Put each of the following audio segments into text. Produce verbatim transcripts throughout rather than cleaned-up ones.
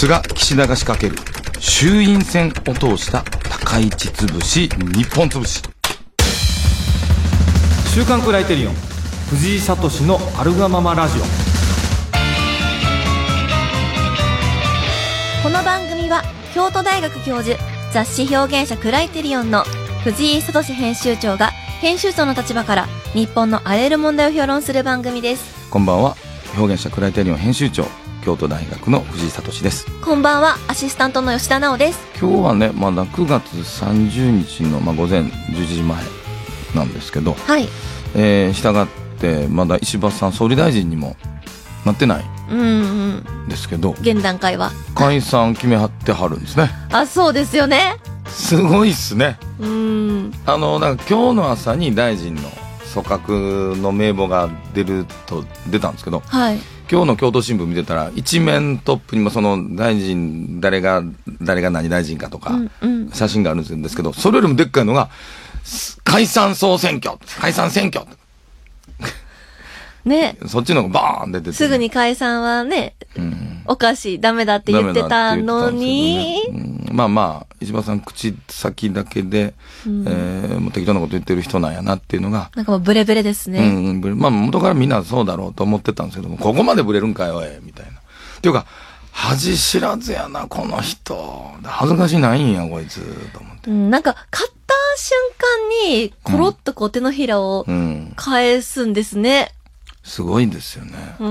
菅岸田が仕掛ける衆院選を通した高市潰し日本潰し。 週刊クライテリオン藤井聡のあるがままラジオ。 この番組は京都大学教授、雑誌表現者クライテリオンの藤井聡編集長が編集長の立場から日本のあらゆる問題を評論する番組です。 こんばんは、表現者クライテリオン編集長京都大学の藤井聡です。 こんばんは、アシスタントの吉田直です。 今日はね、まだくがつさんじゅうにちの、まあ、午前じゅういちじまえなんですけど、 はい、 えー、したがってまだ石破さん総理大臣にもなってないうんうんですけど、 現段階は解散決めはってはるんですね。 あ、そうですよね。 すごいっすね。 うーん、 あのだから今日の朝に大臣の組閣の名簿が出ると出たんですけど、 はい、 今日の京都新聞見てたら一面トップにもその大臣誰が誰が何大臣かとか写真があるんですけど、それよりもでっかいのが解散総選挙、解散選挙ね、 そっちのがバーン出てて、 すぐに解散はね、うん、おかしい、ダメだって言ってたのに、 ね、うん、まあまあ石破さん口先だけで、うん、えー、もう適当なこと言ってる人なんやなっていうのがなんかもうブレブレですね。 うん、まあ元からみんなそうだろうと思ってたんですけども、ここまでブレるんかよみたいな。っていうか恥知らずやなこの人、恥ずかしないんやこいつと思って、 うん、なんか勝った瞬間にコロッとこう手のひらを返すんですね。うん、 すごいですよね。 うん、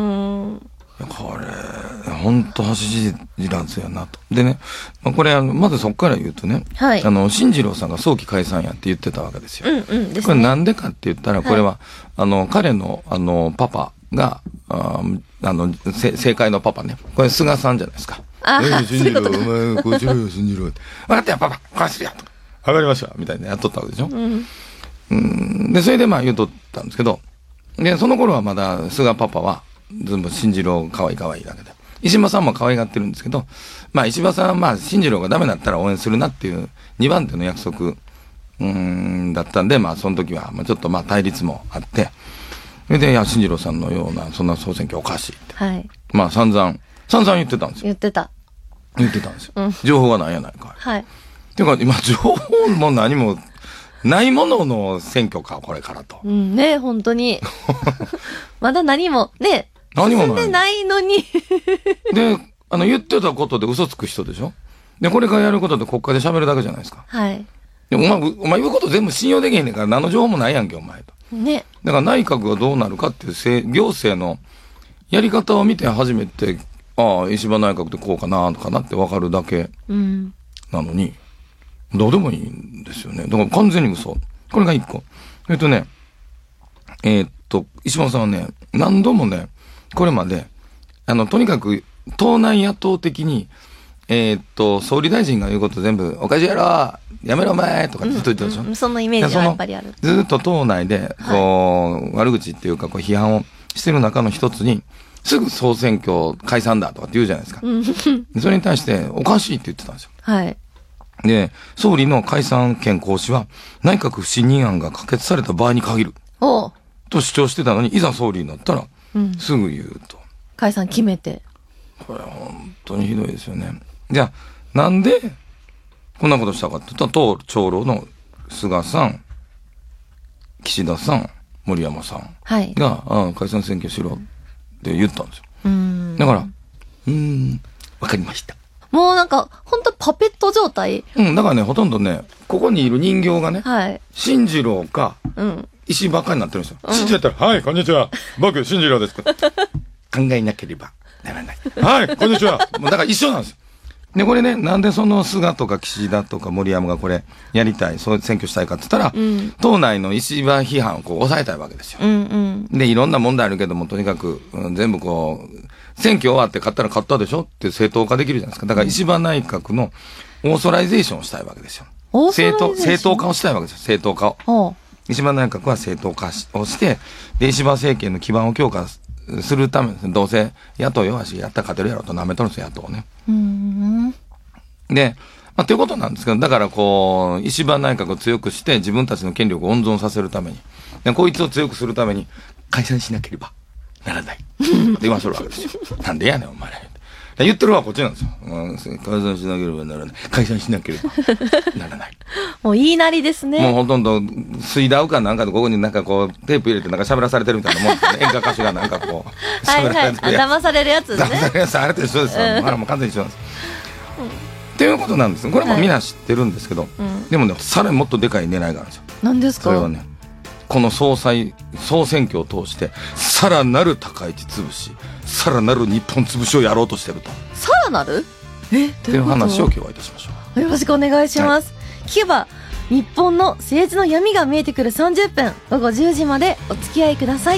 これ本当恥知らずやなと。でね、これあのまずそこから言うとね、はい、あの進次郎さんが早期解散やって言ってたわけですよ。 うんうんですね、 これなんでかって言ったら、これは、はい、あの彼のあのパパがああの政界のパパね、これ菅さんじゃないですか。 ああ、進次郎、 お前こうしろよ進次郎って分かったよパパこうするよとか分かりましたみたいなやっとったわけでしょ。うん、うんでそれでまあ言うとったんですけど、でその頃はまだ菅パパは全部進次郎可愛い可愛いだけで、石破さんも可愛がってるんですけど、まあ石破さんはまあ進次郎がダメだったら応援するなっていうにばん手の約束うーんだったんで、まあその時はまあちょっとまあ対立もあって、それでいや進次郎さんのようなそんな総選挙おかしいって、はい、まあ散々散々言ってたんですよ。 言ってた言ってたんですよ、うん、情報がないやないか。 はい。 っていうか今情報も何もないものの選挙かこれからと。 うんね、本当にまだ何もね、 何もない。 進んでないのにで、あの言ってたことで嘘つく人でしょ。でこれからやることで国会で喋るだけじゃないですか。 はい。 でお前お前言うこと全部信用できへんねんから何の情報もないやんけお前と。 ね。 だから内閣がどうなるかっていう行政のやり方を見て初めて、ああ石破内閣ってこうかなとかなって分かるだけなのに、うん、どうでもいいんですよね。だから完全に嘘。これが一個。えっとね、えー、っと石破さんはね何度もねこれまであのとにかく党内野党的にえー、っと総理大臣が言うこと全部おかしいやろやめろお前とかってずっと言ってたでしょ、 うんうん、そのイメージはやっぱりある。 ずっと党内でこう、はい、悪口っていうかこう批判をしてる中の一つにすぐ総選挙解散だとかって言うじゃないですかそれに対しておかしいって言ってたんですよ。 はい。 で総理の解散権行使は内閣不信任案が可決された場合に限ると主張してたのに、いざ総理になったら、うん、すぐ言うと解散決めて、 これは本当にひどいですよね。じゃあなんでこんなことしたかって言ったら、党長老の菅さん岸田さん森山さんが、はい、あ解散選挙しろって言ったんですよ。うーんだからうーんわかりました。 もうなんか本当パペット状態。 うん、だからねほとんどねここにいる人形がね、はい、進次郎か、うん、石ばっかりになってるんですよ。進次郎やったら、はいこんにちは僕進次郎です考えなければならないはいこんにちはもうだから一緒なんですよ。でこれねなんでその菅とか岸田とか森山がこれやりたいそう選挙したいかって言ったら、うん、党内の石破批判をこう抑えたいわけですよ、うんうん、でいろんな問題あるけどもとにかく、うん、全部こう選挙終わって勝ったら勝ったでしょって正当化できるじゃないですか。だから石破内閣のオーソライゼーションをしたいわけですよ。正当正当化をしたいわけですよ。正当化を石破内閣は正当化をしてで石破政権の基盤を強化するためにどうせ野党弱しやったら勝てるやろと舐めとるんですよ野党ね。うんで、まあ、ということなんですけど、だからこう石破内閣を強くして自分たちの権力を温存させるためにでこいつを強くするために解散しなければならないって言わせるわけですよなんでやねんお前ら言ってるのはこっちなんですよ。うん、解散しなければならない。解散しなければならない。 もう言いなりですね。 もうほとんど、水道かなんかでここになんかこう、テープ入れてなんか喋らされてるみたいなもんですね。演歌歌手がなんかこう、 喋らされてるやつ。騙されるやつですね。騙されるやつ、 あれと一緒ですよ。うん、あれもう完全に一緒なんです。うん、っていうことなんです。これもみんな知ってるんですけど、はい、うん、でもね、さらにもっとでかい狙いがあるんですよ。 何ですか？ それはね、この総裁、総選挙を通して、さらなる高市潰し、さらなる日本潰しをやろうとしてると。 さらなる？え？ っていう話を今日はいたしましょう。よろしくお願いします。はい、聞けば、日本の政治の闇が見えてくるさんじゅっぷん、ごごじゅうじまでお付き合いください。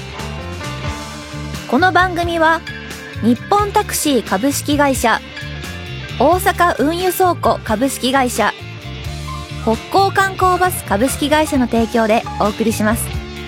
この番組は、日本タクシー株式会社、大阪運輸倉庫株式会社、北港観光バス株式会社の提供でお送りします。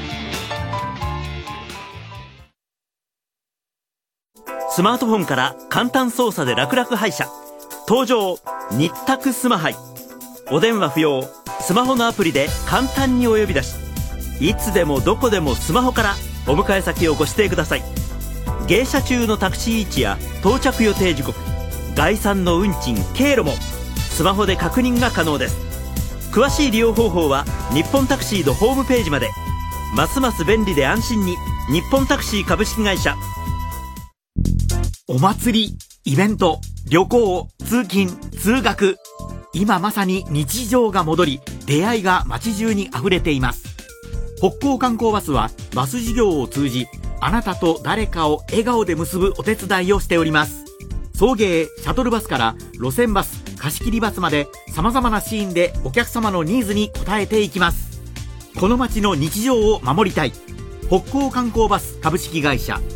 スマートフォンから簡単操作で楽々配車。登場、日卓スマハイ。お電話不要。スマホのアプリで簡単にお呼び出し。いつでもどこでもスマホからお迎え先をご指定ください。迎車中のタクシー位置や到着予定時刻、概算の運賃、経路もスマホで確認が可能です。詳しい利用方法は日本タクシーのホームページまで。ますます便利で安心に、日本タクシー株式会社。 お祭り、イベント、旅行、通勤、通学、今まさに日常が戻り、出会いが街中に溢れています。北港観光バスはバス事業を通じ、あなたと誰かを笑顔で結ぶお手伝いをしております。送迎、シャトルバスから路線バス、貸し切りバスまで様々なシーンでお客様のニーズに応えていきます。この街の日常を守りたい。北港観光バス株式会社。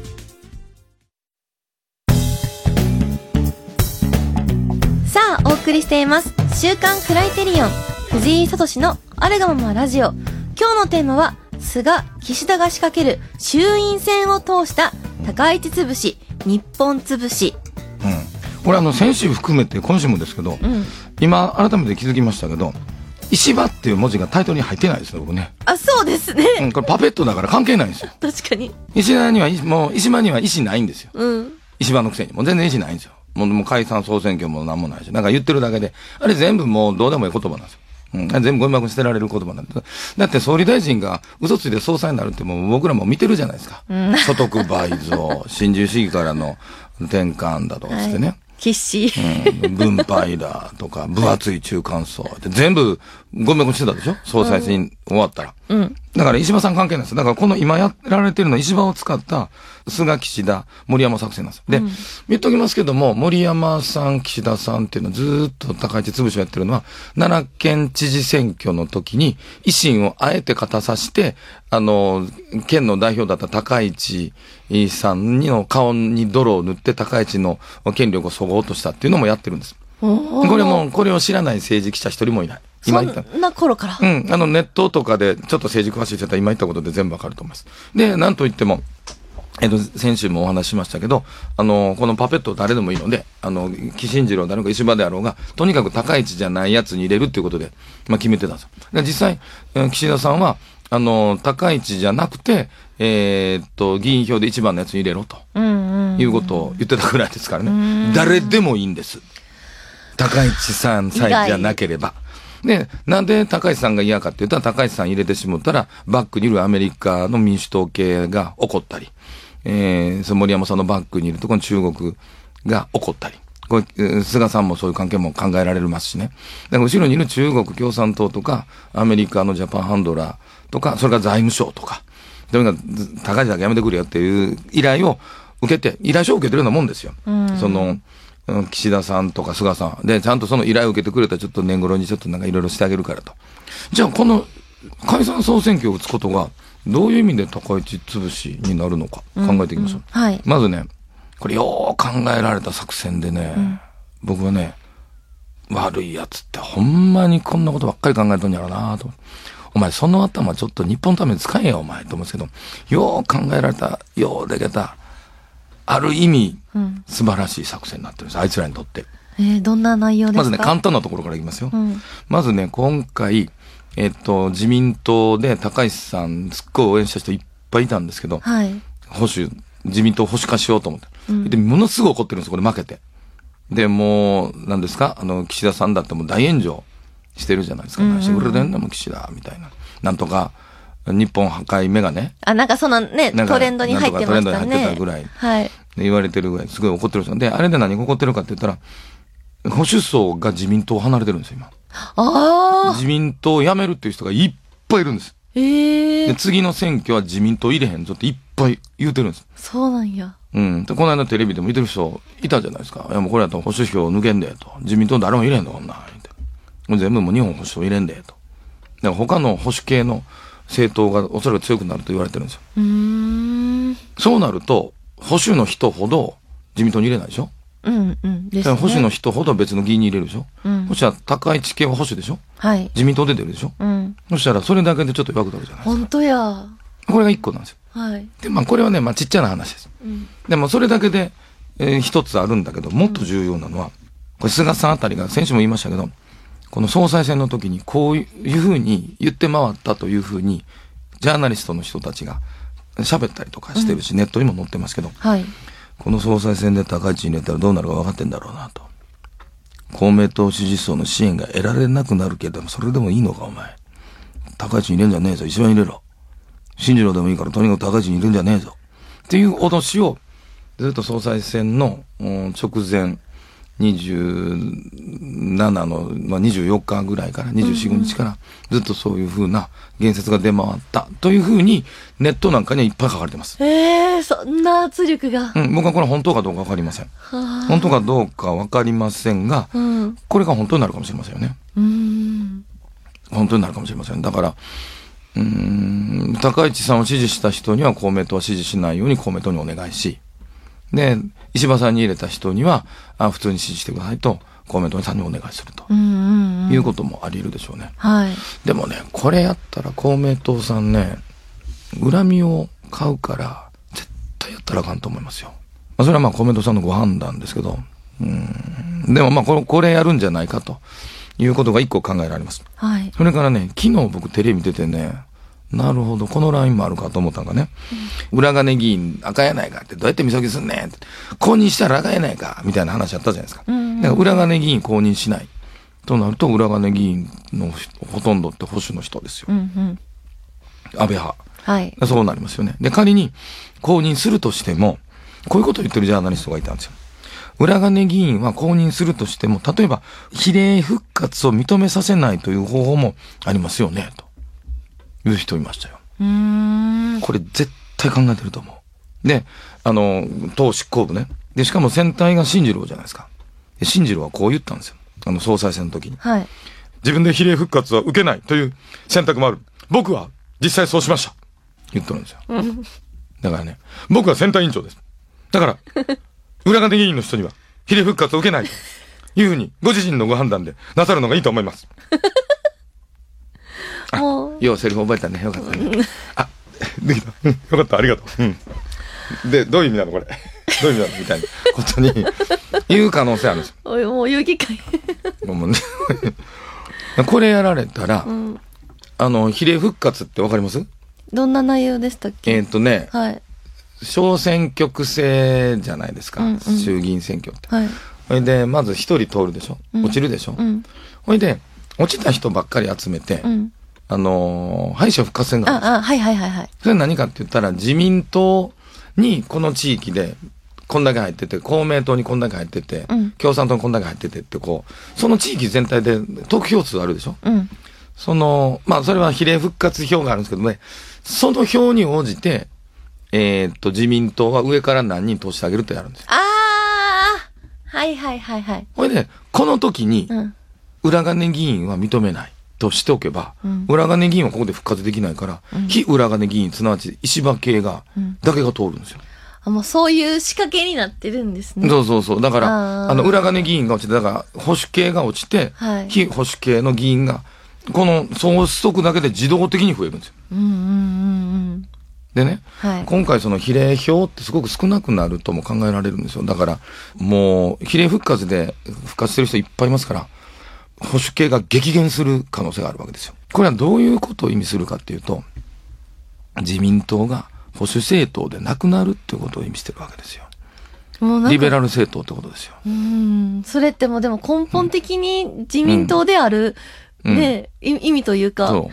さあ、お送りしています。週刊クライテリオン。藤井聡のあるがままラジオ。今日のテーマは、菅、岸田が仕掛ける衆院選を通した高市潰し、日本潰し。 うん、これあの先週含めて今週もですけど、うん、今改めて気づきましたけど、石破っていう文字がタイトルに入ってないですね、僕ね。 あ、そうですね、 うん、これパペットだから関係ないんですよ。 確かに石破にはもう石破には意思ないんですよ、うん、石破のくせにもう全然意思ないんですよ。もう、もう解散総選挙も何もないし、なんか言ってるだけで、あれ全部もうどうでもいい言葉なんですよ。うん、全部ゴミ箱に捨てられる言葉なんです。だって総理大臣が嘘ついて総裁になるってもう僕らも見てるじゃないですか、うん、所得倍増、新自由主義からの転換だとかしてね、はい、 必死、 うん、分配だとか分厚い中間層って全部ゴミ箱にしてたでしょ、総裁選終わったら、うん、だから石破さん関係ないです。だからこの今やられてるのは石破を使った菅、岸田、森山作戦なんです。で、うん、言っときますけども、森山さん、岸田さんっていうのはずーっと高市潰しをやってるのは、奈良県知事選挙の時に維新をあえて勝たさせて、あの、県の代表だった高市さんの顔に泥を塗って高市の権力をそごうとしたっていうのもやってるんです。これも、これを知らない政治記者一人もいない。 今言った。そんな頃から。 うん。あの、ネットとかで、ちょっと政治詳しい人は今言ったことで全部わかると思います。で、なんと言っても、えっと、先週もお話ししましたけど、あの、このパペット誰でもいいので、あの、岸信次郎だろうが石破であろうが、とにかく高市じゃないやつに入れるっていうことで、まあ決めてたんですよ。で、実際、えー、岸田さんは、あの、高市じゃなくて、えー、っと、議員票で一番のやつに入れろと、いうことを言ってたぐらいですからね。誰でもいいんです。高市さんさえじゃなければ。で、なんで高市さんが嫌かって言ったら、高市さん入れてしまったら、バックにいるアメリカの民主党系が怒ったり、えー、その森山さんのバックにいるところの中国が怒ったり、これ、菅さんもそういう関係も考えられますしね。だから後ろにいる中国共産党とか、アメリカのジャパンハンドラーとか、それから財務省とか、とにかく高市だけやめてくれよっていう依頼を受けて、依頼書を受けてるようなもんですよ。その、岸田さんとか菅さんで、ちゃんとその依頼を受けてくれたらちょっと年頃にちょっとなんかいろいろしてあげるからと。じゃあこの解散総選挙を打つことがどういう意味で高市潰しになるのか考えていきましょう。うんうん、はい。まずね、これよー考えられた作戦でね、うん、僕はね、悪いやつってほんまにこんなことばっかり考えとんやろなと。お前その頭ちょっと日本のために使えよお前と思うんですけど、よー考えられた、よーでけた、ある意味、うん、素晴らしい作戦になってるんです。あいつらにとって。 えー、どんな内容ですか？ まずね、簡単なところからいきますよ。うん、まずね、今回、えっと、自民党で高市さん、すっごい応援した人いっぱいいたんですけど、はい、保守、自民党保守化しようと思って。 うん、で、ものすごい怒ってるんですよ、これ負けて。で、もう、何ですか、あの、岸田さんだってもう大炎上してるじゃないですか。何してくれてんのも岸田、みたいな。なんとか、日本破壊メガネ。 あ、なんかそのね、トレンドに入ってましたね。トレンドに入ってたぐらい。 はい。 言われてるぐらい、すごい怒ってるんですよ。で、あれで何が怒ってるかって言ったら、保守層が自民党を離れてるんですよ、今。 ああ。 自民党を辞めるっていう人がいっぱいいるんです。 へえ。 で、次の選挙は自民党入れへんぞっていっぱい言うてるんです。 そうなんや。 うん。で、この間テレビでも言ってる人いたじゃないですか。いや、もうこれやったら保守票抜けんで、と。自民党誰も入れんの、こんなん。って。もう全部もう日本保守層入れんで、と。だから他の保守系の政党がおそらく強くなると言われてるんですよ。 うーん。 そうなると、保守の人ほど自民党に入れないでしょ。 うんうんですね。 保守の人ほど別の議員に入れるでしょ。うん。そしたら高市系は保守でしょ。 はい。 自民党出てるでしょ。 うん。 そしたらそれだけでちょっと弱くなるじゃないですか。 本当や。 これが一個なんですよ。 はい。 で、まあこれはね、まあちっちゃな話です。うん。でもそれだけで、えー、一つあるんだけど、もっと重要なのは、これ菅さんあたりが先週も言いましたけど、この総裁選の時にこういうふうに言って回ったというふうに、ジャーナリストの人たちが喋ったりとかしてるし、うん、ネットにも載ってますけど、 はい。 この総裁選で高市に入れたらどうなるか分かってんだろうなと。公明党支持層の支援が得られなくなるけども、それでもいいのかお前。高市に入れんじゃねえぞ。一番入れろ。新次郎でもいいからとにかく高市に入れんじゃねえぞ。っていう脅しを、ずっと総裁選の、うん、直前、にじゅうななの、まあ、にじゅうよっかぐらいから、にじゅうよん、ごにちから、ずっとそういう風な言説が出回ったという風に、ネットなんかにはいっぱい書かれてます。 ええー、そんな圧力が。 うん、僕はこれ本当かどうかわかりません。本当かどうかわかりませんが、うん、これが本当になるかもしれませんよね。 うん。 本当になるかもしれません。だから、うーん、高市さんを支持した人には公明党は支持しないように公明党にお願いし、で、石破さんに入れた人には、あ、普通に支持してくださいと、公明党さんにお願いすると。うんうんうん、いうこともあり得るでしょうね。 はい。 でもね、これやったら公明党さんね、恨みを買うから、絶対やったらあかんと思いますよ。まあ、それはまあ公明党さんのご判断ですけど、うん。でもまあこれ、これやるんじゃないかということが一個考えられます。 はい。 それからね、昨日僕テレビ出てね、なるほど、このラインもあるかと思ったんがね、うん、裏金議員赤やないかって、どうやってみそぎすんねんって、公認したら赤やないか、みたいな話あったじゃないですか。うんうんうん、だから裏金議員公認しない。となると、裏金議員のほとんどって保守の人ですよ。 うんうん、 安倍派。 はい。 そうなりますよね。で、仮に公認するとしても、こういうことを言ってるジャーナリストがいたんですよ。裏金議員は公認するとしても、例えば、比例復活を認めさせないという方法もありますよね、と。いう人いましたよ。 うーん。 これ絶対考えてると思う。で、あの、党執行部ね。で、しかも選対が進次郎じゃないですか。で、進次郎はこう言ったんですよ。あの、総裁選の時に。 はい。 自分で比例復活は受けないという選択もある。僕は実際そうしました。言っとるんですよ。だからね、僕は選対委員長です。だから、裏金議員の人には比例復活を受けないというふうに、ご自身のご判断でなさるのがいいと思います。あ、ようセリフ覚えたね。よかったね。あ、できた。よかった。ありがとう。うん。で、どういう意味なのこれ。どういう意味なのみたいなことに言う可能性あるんですよ。 おい、もう遊戯会。 もうね。これやられたら、うん、あの、比例復活ってわかります？ どんな内容でしたっけ？ えっとね、 はい。 小選挙区制じゃないですか。うんうん、衆議院選挙って。 はい。 それで、まず一人通るでしょ。落ちるでしょ。うん。それで、落ちた人ばっかり集めて、うん、あのー、敗者復活戦があるんですよ。 ああ、はいはいはいはい。 それ何かって言ったら、自民党にこの地域でこんだけ入ってて、公明党にこんだけ入ってて、うん、共産党にこんだけ入っててってこう、その地域全体で得票数あるでしょ。 うん。 その、まあそれは比例復活票があるんですけどね、その票に応じて、えー、っと、自民党は上から何人通してあげるとやるんですよ。 ああ、はいはいはいはい。 これで、この時に、裏金議員は認めないとしておけば、うん、裏金議員はここで復活できないから、うん、非裏金議員、すなわち石破系が、うん、だけが通るんですよ。 あ、もうそういう仕掛けになってるんですね。 そうそうそう。だから、あ, あの、裏金議員が落ちて、だから、保守系が落ちて、はい、非保守系の議員が、この総数だけで自動的に増えるんですよ。 うんうんうんうん。 でね、はい、今回その比例票ってすごく少なくなるとも考えられるんですよ。だから、もう、比例復活で復活してる人いっぱいいますから、保守系が激減する可能性があるわけですよ。これはどういうことを意味するかっていうと、自民党が保守政党でなくなるっていうことを意味してるわけですよ。 リベラル政党ってことですよ。 うん。それってもうでも根本的に自民党である、うん、ね、うん、意味というか。 そう。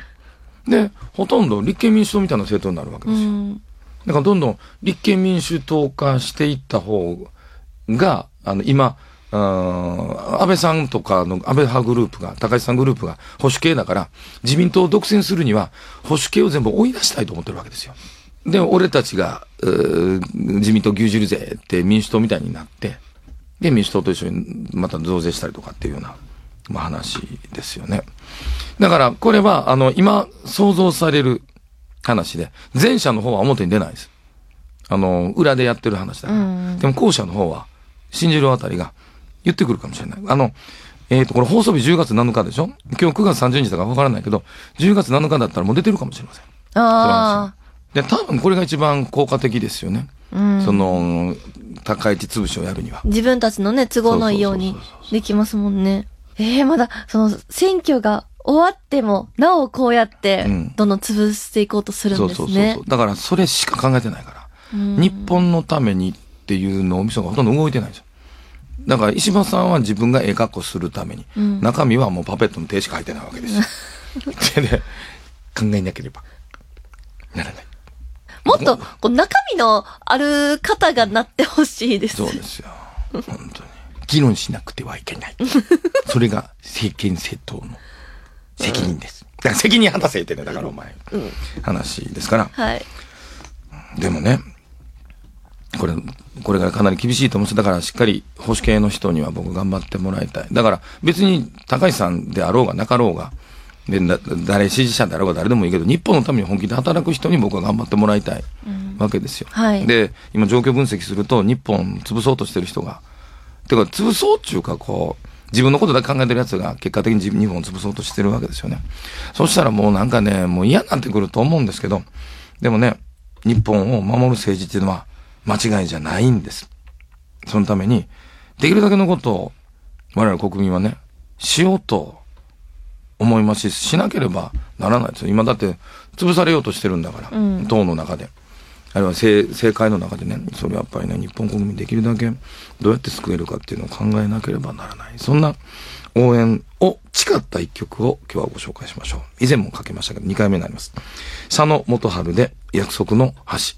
で、ほとんど立憲民主党みたいな政党になるわけですよ。うん、だからどんどん立憲民主党化していった方が、あの、今、安倍さんとかの安倍派グループが、高市さんグループが保守系だから、自民党を独占するには保守系を全部追い出したいと思ってるわけですよ。で、俺たちが、自民党牛耳るぜって民主党みたいになって、で、民主党と一緒にまた増税したりとかっていうような、まあ、話ですよね。だから、これは、あの、今、想像される話で、前者の方は表に出ないです。あの、裏でやってる話だから。うん、でも後者の方は、信じるあたりが言ってくるかもしれない。あの、えっと、これ放送日じゅうがつなのかでしょ？今日くがつさんじゅうにちだからわからないけど、じゅうがつなのかだったらもう出てるかもしれません。 ああ。 で、多分これが一番効果的ですよね。うん、その、高市潰しをやるには。 自分たちのね、都合のいいようにできますもんね。ええー、まだ、その、選挙が終わっても、なおこうやって、どんどん潰していこうとするんですね。そうそうそうそう。 だからそれしか考えてないから。うん、日本のためにっていうのをみそがほとんど動いてないんですよ。だから石破さんは自分がええ格好するために、うん、中身はもうパペットの手しか入ってないわけですよ。で、考えなければならない。 もっとこう中身のある方がなってほしいです。 そうですよ。本当に。議論しなくてはいけない。それが政権政党の責任です。だから責任果たせってね、だからお前、うん、話ですから。 はい。 でもね、これ、これがかなり厳しいと思うんです。だからしっかり保守系の人には僕頑張ってもらいたい。だから別に高市さんであろうがなかろうが、で、誰支持者であろうが誰でもいいけど、日本のために本気で働く人に僕は頑張ってもらいたいわけですよ。うん、はい。で、今状況分析すると、日本潰そうとしてる人が、てか潰そうっていうかこう、自分のことだけ考えてる奴が結果的に日本を潰そうとしてるわけですよね。そしたらもうなんかね、もう嫌になってくると思うんですけど、でもね、日本を守る政治っていうのは間違いじゃないんです。そのために、できるだけのことを我々国民はね、しようと思いますし、しなければならないですよ。今だって潰されようとしてるんだから、うん、党の中で。あるいは政、政界の中でね、それはやっぱりね、日本国民できるだけどうやって救えるかっていうのを考えなければならない。そんな応援を誓った一曲を今日はご紹介しましょう。以前もかけましたけど、にかいめになります。佐野元春で約束の橋。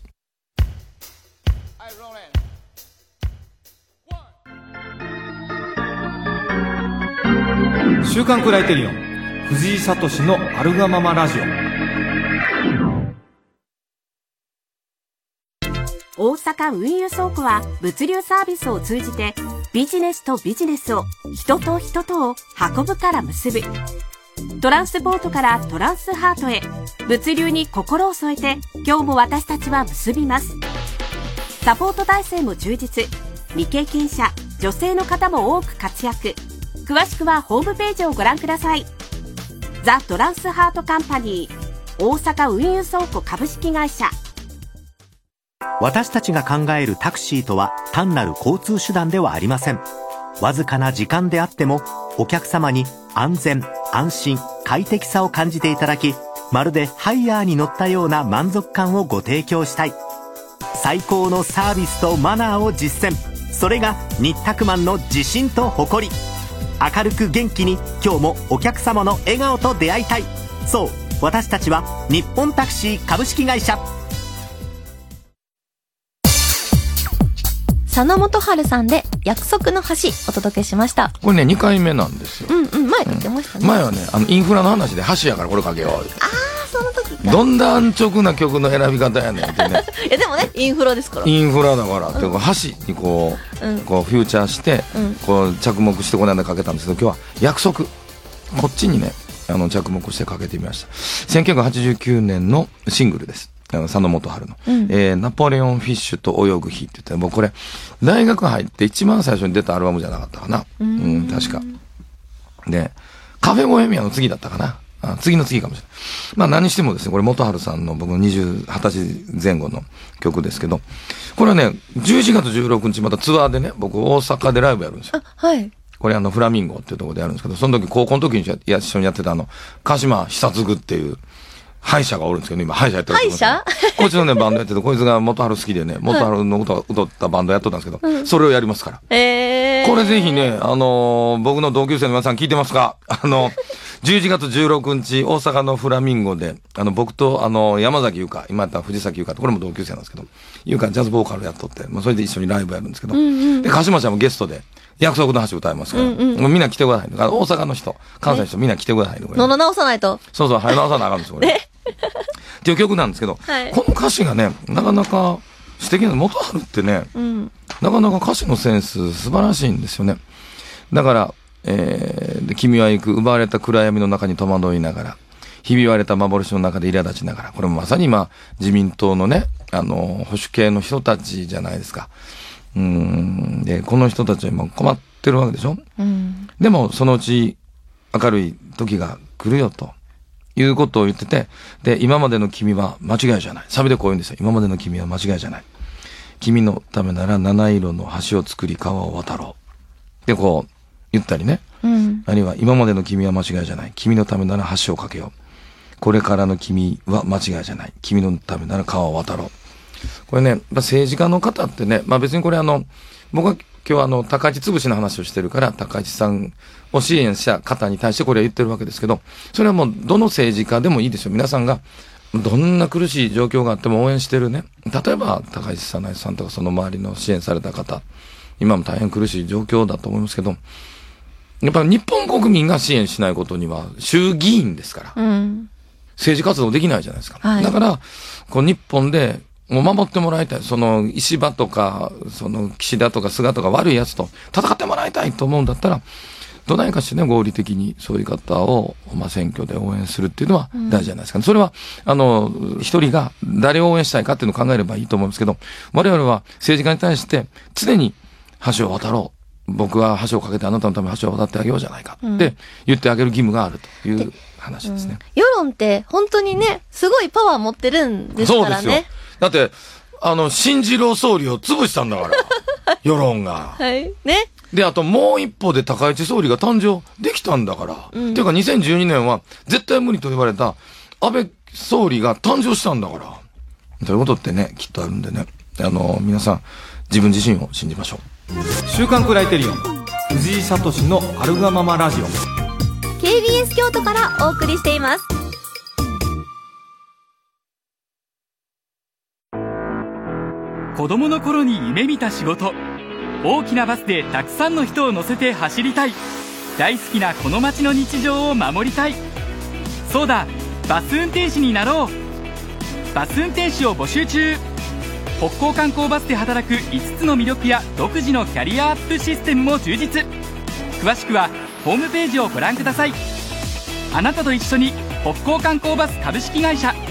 週刊クライテリオン藤井聡のあるがままラジオ。 大阪運輸倉庫は物流サービスを通じてビジネスとビジネスを人と人とを運ぶから結ぶ。トランスポートからトランスハートへ物流に心を添えて今日も私たちは結びます。サポート体制も充実。未経験者、女性の方も多く活躍。詳しくはホームページをご覧ください。ザ・トランスハートカンパニー大阪運輸倉庫株式会社。 私たちが考えるタクシーとは単なる交通手段ではありません。わずかな時間であってもお客様に安全、安心、快適さを感じていただき、まるでハイヤーに乗ったような満足感をご提供したい。最高のサービスとマナーを実践。それが日卓マンの自信と誇り。明るく元気に今日もお客様の笑顔と出会いたい。そう、私たちは日本タクシー株式会社。 佐野元春さんで約束の橋お届けしました。 これねにかいめなんですよ。 うんうん、前かけましたね、 うん、前はねあのインフラの話で橋やからこれかけよう。ああその時か。 どんな安直な曲の選び方やねんってね。 いやでもねインフラですから。 インフラだから、うん、って橋にこう、うん、こうフューチャーして、うん、こう着目してこの間かけたんですけど、今日は約束こっちにねあの着目してかけてみました。せんきゅうひゃくはちじゅうきゅうねんのシングルです。佐野元春の、うんえー、ナポレオンフィッシュと泳ぐ日って言って、僕これ大学入って一番最初に出たアルバムじゃなかったかな。うん、うん、確か。で、カフェボヘミアの次だったかな。あ次の次かもしれない。まあ何にしてもですね、これ元春さんの僕のにじゅう、はたちぜん後の曲ですけど、これはね、じゅういちがつじゅうろくにちまたツアーでね、僕大阪でライブやるんですよ。 あ、はい。 これあのフラミンゴっていうところでやるんですけど、その時高校の時に一緒にやってたあの、鹿島久嗣っていう、 歯医者がおるんですけど、今、歯医者やってる。 歯医者こいつのね、バンドやってて、こいつが元春好きでね、元春の歌を歌ったバンドやっとったんですけど、うん、それをやりますから。 えー。 これぜひね、あのー、僕の同級生の皆さん聞いてますか？あの、じゅういちがつじゅうろくにち、大阪のフラミンゴで、あの、僕と、あの、山崎優香、今やった藤崎優香と、これも同級生なんですけど、優香ジャズボーカルやっとって、まあ、それで一緒にライブやるんですけど、うんうん、で、鹿島ちゃんもゲストで、約束の橋歌いますから、うんうん、もうみんな来てください。大阪の人、関西の人、みんな来てください。 喉直さないと。 そうそう、はい、直さなあかんですよ、これ。ね、っていう曲なんですけど、はい、この歌詞がね、なかなか素敵な、元春ってね、うん、なかなか歌詞のセンス素晴らしいんですよね。だから、えー、で君は行く、奪われた暗闇の中に戸惑いながら、ひび割れた幻の中で苛立ちながら、これもまさに今、自民党のね、あの、保守系の人たちじゃないですか。うーん、で、この人たちは今困ってるわけでしょ、うん、でも、そのうち明るい時が来るよということを言ってて、で、今までの君は間違いじゃない。サビでこう言うんですよ。今までの君は間違いじゃない。君のためなら七色の橋を作り川を渡ろう。で、こう言ったりね。うん、あるいは今までの君は間違いじゃない。君のためなら橋を架けよう。これからの君は間違いじゃない。君のためなら川を渡ろう。これね、政治家の方ってね、まあ別にこれあの、僕は今日はあの、高市潰しの話をしてるから、高市さんを支援した方に対してこれは言ってるわけですけど、それはもうどの政治家でもいいですよ。皆さんがどんな苦しい状況があっても応援してるね。例えば、高市早苗さんとかその周りの支援された方、今も大変苦しい状況だと思いますけど、やっぱり日本国民が支援しないことには衆議院ですから、うん、政治活動できないじゃないですか。はい、だから、こう日本でもう守ってもらいたい。その石破とか、その岸田とか菅とか悪い奴と戦ってもらいたいと思うんだったら、どないかしてね、合理的にそういう方を、まあ、選挙で応援するっていうのは大事じゃないですか、ね。うん、それは、あの、一人が誰を応援したいかっていうのを考えればいいと思うんですけど、我々は政治家に対して常に橋を渡ろう。僕は橋を架けてあなたのために橋を渡ってあげようじゃないかって言ってあげる義務があるという話ですね。 うん、世論って本当にね、すごいパワー持ってるんですからね。そうですよ。 だって、あの、新次郎総理を潰したんだから。世論が。 はい。ね。 で、あともう一歩で高市総理が誕生できたんだから。うん、っていうかにせんじゅうにねんは絶対無理と言われた安倍総理が誕生したんだから。ということってね、きっとあるんでね。あの、皆さん、自分自身を信じましょう。 週刊クライテリオン藤井聡のあるがままラジオケービーエス 京都からお送りしています。 子供の頃に夢見た仕事、大きなバスでたくさんの人を乗せて走りたい、大好きなこの街の日常を守りたい、そうだバス運転士になろう。バス運転士を募集中。北高観光バスで働くいつつの魅力や独自のキャリアアップシステムも充実。詳しくはホームページをご覧ください。あなたと一緒に北高観光バス株式会社。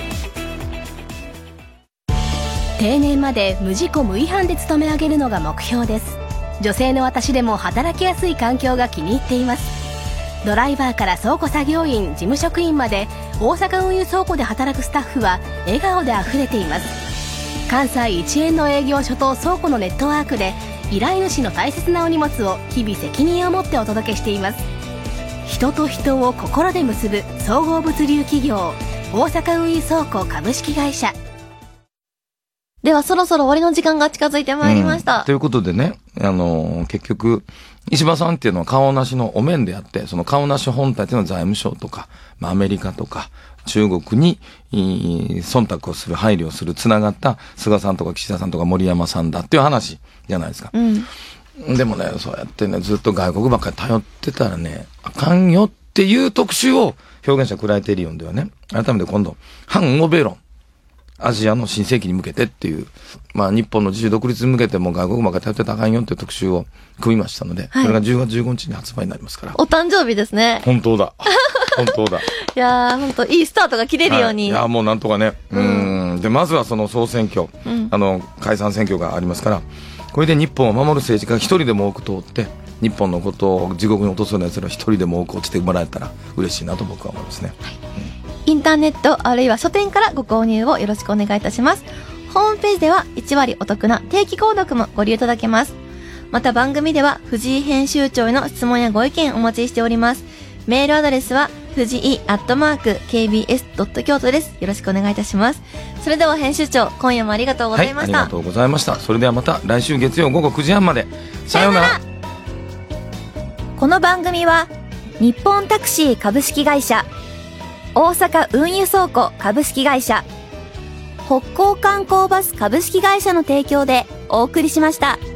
定年まで無事故無違反で勤め上げるのが目標です。女性の私でも働きやすい環境が気に入っています。ドライバーから倉庫作業員、事務職員まで大阪運輸倉庫で働くスタッフは笑顔であふれています。関西一円の営業所と倉庫のネットワークで依頼主の大切なお荷物を日々責任を持ってお届けしています。人と人を心で結ぶ総合物流企業大阪運輸倉庫株式会社。 ではそろそろ終わりの時間が近づいてまいりました。 うん、ということでね、あのー、結局、石破さんっていうのは顔なしのお面であって、その顔なし本体っていうのは財務省とか、まあ、アメリカとか、中国に、忖度をする、配慮をする、つながった菅さんとか岸田さんとか森山さんだっていう話じゃないですか。うん、でもね、そうやってね、ずっと外国ばっかり頼ってたらね、あかんよっていう特集を表現したクライテリオンではね、改めて今度、反欧米論。アジアの新世紀に向けてっていう、まあ日本の自主独立に向けても外国ばっかり頼ってたらあかんよっていう特集を組みましたので、はい、これがじゅうがつじゅうごにちに発売になりますから。 お誕生日ですね。 本当だ。本当だ。いやー、本当いいスタートが切れるように。 はい、いやーもうなんとかね。うん。うんで、まずはその総選挙、うん、あの、解散選挙がありますから、これで日本を守る政治家が一人でも多く通って、日本のことを地獄に落とすような奴ら一人でも多く落ちてもらえたら嬉しいなと僕は思いますね。はい、 うんインターネットあるいは書店からご購入をよろしくお願いいたします。ホームページではいちわりお得な定期購読もご利用いただけます。また番組では藤井編集長への質問やご意見お待ちしております。メールアドレスは藤井アットマーク ケービーエスドット京都です。よろしくお願いいたします。それでは編集長、今夜もありがとうございました。 はい、ありがとうございました。それではまた来週月曜午後くじはんまで。さようなら。 この番組は日本タクシー株式会社、大阪運輸倉庫株式会社、北港観光バス株式会社の提供でお送りしました。